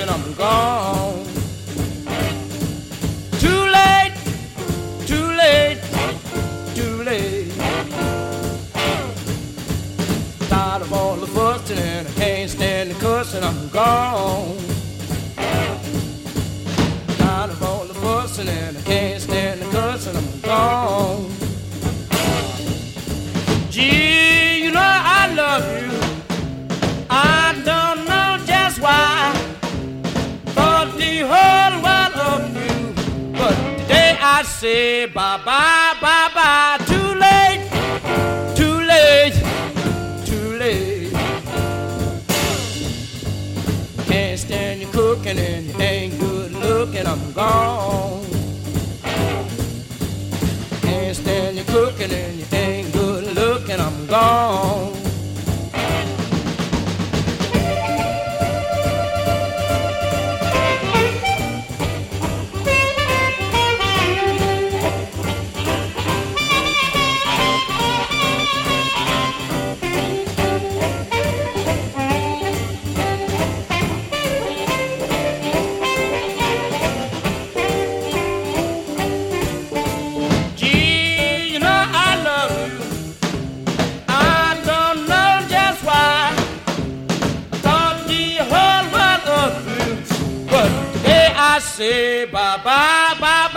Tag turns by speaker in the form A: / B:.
A: and I'm gone. Too late, too late, too late. Tired of all the fussing and I can't stand the cussing, I'm gone. Tired of all the fussing and I can't stand the cussing, I'm gone. Gee, you know I love you. I don't know just why. Thought the whole world of you, but today I say bye bye, bye bye. Too late, too late, too late. Can't stand you cooking and you ain't good looking, I'm gone. Can't stand you cooking and you ain't good looking, I'm gone. I say bye bye, bye bye.